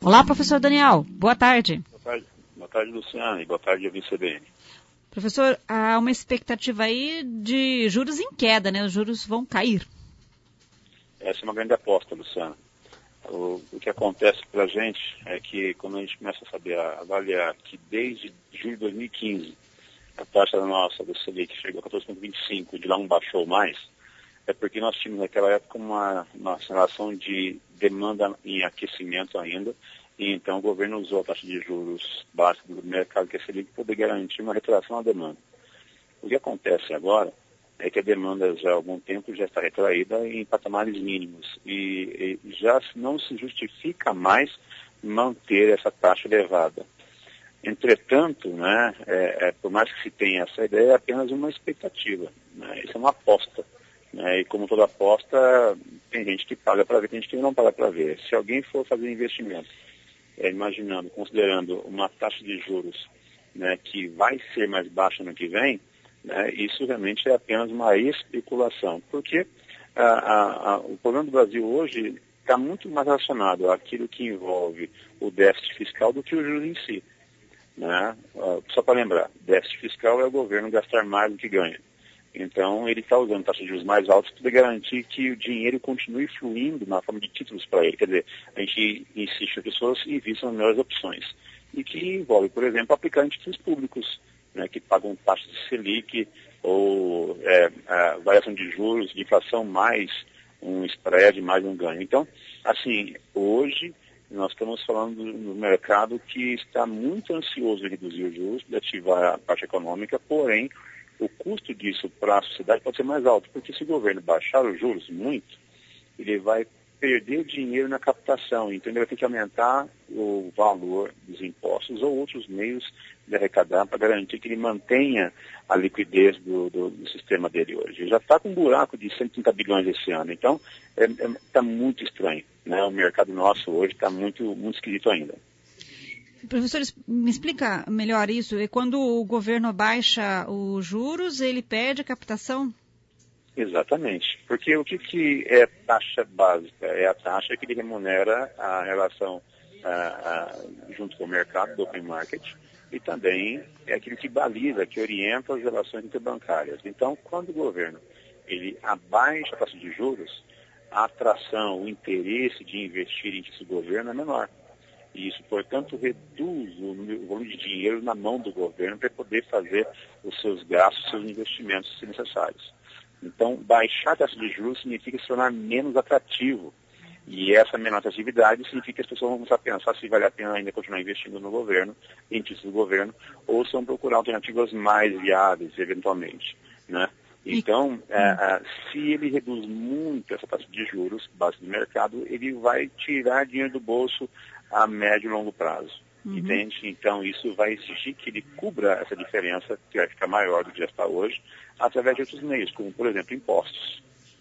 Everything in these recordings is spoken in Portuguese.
Olá, professor Daniel. Boa tarde. Boa tarde, Luciana, e boa tarde, ouvinte CBN. Professor, há uma expectativa aí de juros em queda, né? Os juros vão cair. Essa é uma grande aposta, Luciana. O que acontece para a gente é que, quando a gente começa a saber avaliar que desde julho de 2015 a taxa nossa do Selic chegou a 14,25 e de lá não baixou mais, é porque nós tínhamos naquela época uma relação de demanda em aquecimento ainda, e então o governo usou a taxa de juros básica do mercado, que é a Selic, para poder garantir uma retração à demanda. O que acontece agora é que a demanda já há algum tempo já está retraída em patamares mínimos e já não se justifica mais manter essa taxa elevada. Entretanto, né, por mais que se tenha essa ideia, é apenas uma expectativa, né? Isso é uma aposta, né? E como toda aposta, tem gente que paga para ver, tem gente que não paga para ver. Se alguém for fazer investimento, considerando uma taxa de juros, né, que vai ser mais baixa no que vem, né, isso realmente é apenas uma especulação, porque o problema do Brasil hoje está muito mais relacionado àquilo que envolve o déficit fiscal do que o juros em si. Né? Só para lembrar, déficit fiscal é o governo gastar mais do que ganha. Então, ele está usando taxas de juros mais altas para garantir que o dinheiro continue fluindo na forma de títulos para ele. Quer dizer, a gente insiste que as pessoas invistam nas melhores opções. E que envolve, por exemplo, aplicar em títulos públicos, né, que pagam taxas de Selic ou variação de juros, de inflação mais um spread, mais um ganho. Então, assim, hoje nós estamos falando no mercado que está muito ansioso em reduzir os juros, de ativar a parte econômica, porém, o custo disso para a sociedade pode ser mais alto, porque se o governo baixar os juros muito, ele vai perder dinheiro na captação, então ele vai ter que aumentar o valor dos impostos ou outros meios de arrecadar para garantir que ele mantenha a liquidez do sistema dele hoje. Ele já está com um buraco de 130 bilhões esse ano, então está muito estranho, né? O mercado nosso hoje está muito, muito esquisito ainda. Professor, me explica melhor isso. É quando o governo baixa os juros, ele perde a captação? Exatamente. Porque o que é taxa básica? É a taxa que ele remunera a relação junto com o mercado, do open market, e também é aquilo que baliza, que orienta as relações interbancárias. Então, quando o governo ele abaixa a taxa de juros, a atração, o interesse de investir em esse governo é menor. E isso, portanto, reduz o volume de dinheiro na mão do governo para poder fazer os seus gastos, os seus investimentos, se necessários. Então, baixar a taxa de juros significa se tornar menos atrativo. E essa menor atratividade significa que as pessoas vão começar a pensar se vale a pena ainda continuar investindo no governo, em títulos do governo, ou se vão procurar alternativas mais viáveis, eventualmente, né? Então, se ele reduz muito essa taxa de juros, base do mercado, ele vai tirar dinheiro do bolso a médio e longo prazo. Entende? Então, isso vai exigir que ele cubra essa diferença, que vai ficar maior do que já está hoje, através de outros meios, como, por exemplo, impostos.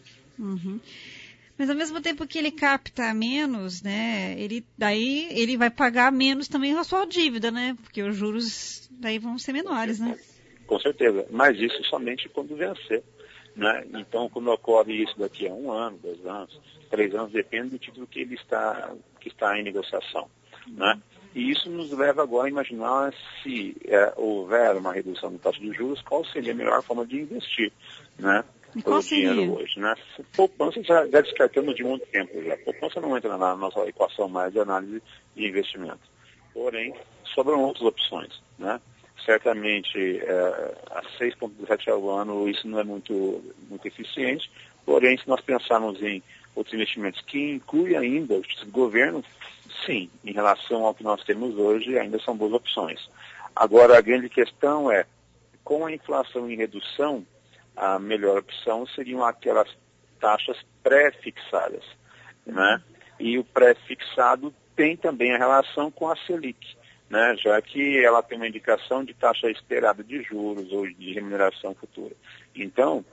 Mas, ao mesmo tempo que ele capta menos, né, ele vai pagar menos também a sua dívida, né? Porque os juros daí vão ser menores, né? Com certeza, mas isso somente quando vencer, né? Então, quando ocorre isso daqui a 1 ano, 2 anos, 3 anos, depende do título que ele está em negociação, né? E isso nos leva agora a imaginar se houver uma redução da taxa de juros, qual seria a melhor forma de investir, né? E qual seria? Dinheiro hoje, né? Poupança já descartamos de muito tempo já. Poupança não entra na nossa equação mais de análise de investimento. Porém, sobram outras opções, né? Certamente, a 6,17 ao ano, isso não é muito eficiente. Porém, se nós pensarmos em outros investimentos que incluem ainda os títulos do governo, sim, em relação ao que nós temos hoje, ainda são boas opções. Agora, a grande questão é, com a inflação em redução, a melhor opção seriam aquelas taxas pré-fixadas, né? E o pré-fixado tem também a relação com a Selic, né? Já que ela tem uma indicação de taxa esperada de juros ou de remuneração futura. Então,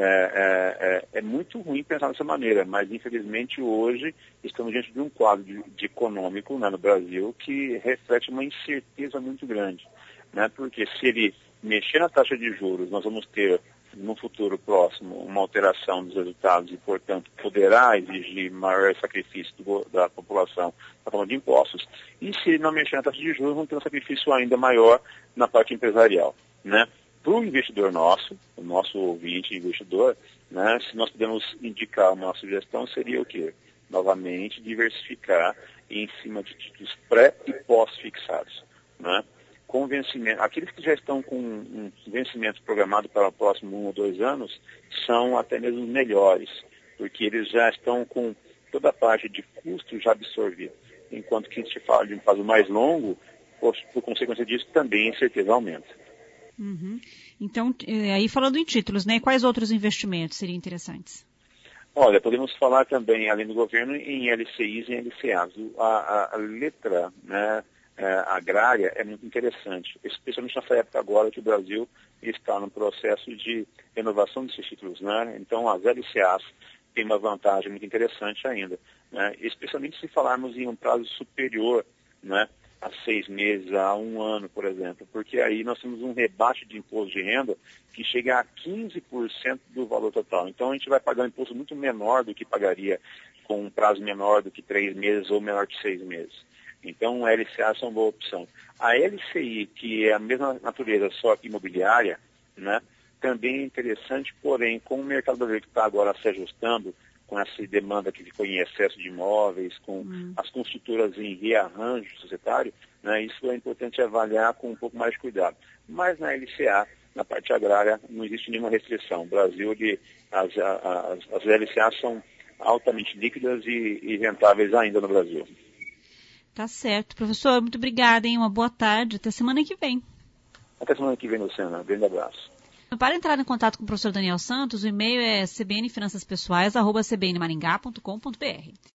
é muito ruim pensar dessa maneira, mas infelizmente hoje estamos diante de um quadro de econômico, né, no Brasil que reflete uma incerteza muito grande, né? Porque se ele mexer na taxa de juros, nós vamos ter no futuro próximo, uma alteração dos resultados e, portanto, poderá exigir maior sacrifício da população na forma de impostos. E se não mexer na taxa de juros, vão ter um sacrifício ainda maior na parte empresarial, né? Para o investidor nosso, o nosso ouvinte investidor, né, se nós pudermos indicar uma sugestão, seria o quê? Novamente, diversificar em cima de títulos pré e pós-fixados, né? Com vencimento, aqueles que já estão com um vencimento programado para o próximo 1 ou 2 anos são até mesmo melhores, porque eles já estão com toda a parte de custo já absorvida. Enquanto que se fala de um prazo mais longo, por consequência disso, também a incerteza aumenta. Uhum. Então, aí falando em títulos, né? Quais outros investimentos seriam interessantes? Olha, podemos falar também, além do governo, em LCIs e LCAs. A letra, né, agrária é muito interessante, especialmente nessa época agora que o Brasil está no processo de renovação desses títulos, né? Então, as LCAs têm uma vantagem muito interessante ainda, né? Especialmente se falarmos em um prazo superior, né, a 6 meses, a 1 ano, por exemplo, porque aí nós temos um rebate de imposto de renda que chega a 15% do valor total. Então, a gente vai pagar um imposto muito menor do que pagaria com um prazo menor do que 3 meses ou menor que 6 meses. Então, a LCA é uma boa opção. A LCI, que é a mesma natureza, só que imobiliária, né, também é interessante, porém, com o mercado brasileiro que está agora se ajustando, com essa demanda que ficou em excesso de imóveis, com as construtoras em rearranjo societário, né, isso é importante avaliar com um pouco mais de cuidado. Mas na LCA, na parte agrária, não existe nenhuma restrição. O Brasil, as LCAs são altamente líquidas e rentáveis ainda no Brasil. Tá certo. Professor, muito obrigada, hein? Uma boa tarde. Até semana que vem. Até semana que vem, Luciana. Um grande abraço. Para entrar em contato com o professor Daniel Santos, o e-mail é cbnfinançaspessoais@cbnmaringá.com.br.